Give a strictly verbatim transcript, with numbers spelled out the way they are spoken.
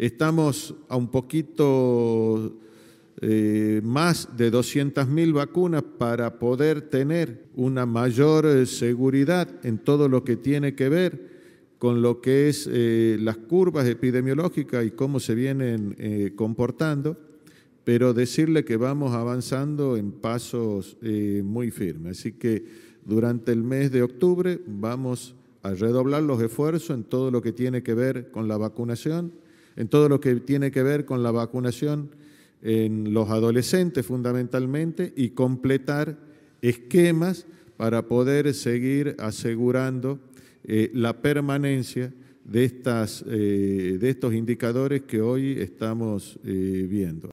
Estamos a un poquito eh, más de doscientas mil vacunas para poder tener una mayor seguridad en todo lo que tiene que ver con lo que es eh, las curvas epidemiológicas y cómo se vienen eh, comportando, pero decirle que vamos avanzando en pasos eh, muy firmes. Así que durante el mes de octubre vamos a redoblar los esfuerzos en todo lo que tiene que ver con la vacunación, en todo lo que tiene que ver con la vacunación en los adolescentes fundamentalmente y completar esquemas para poder seguir asegurando eh, la permanencia de, estas, eh, de estos indicadores que hoy estamos eh, viendo.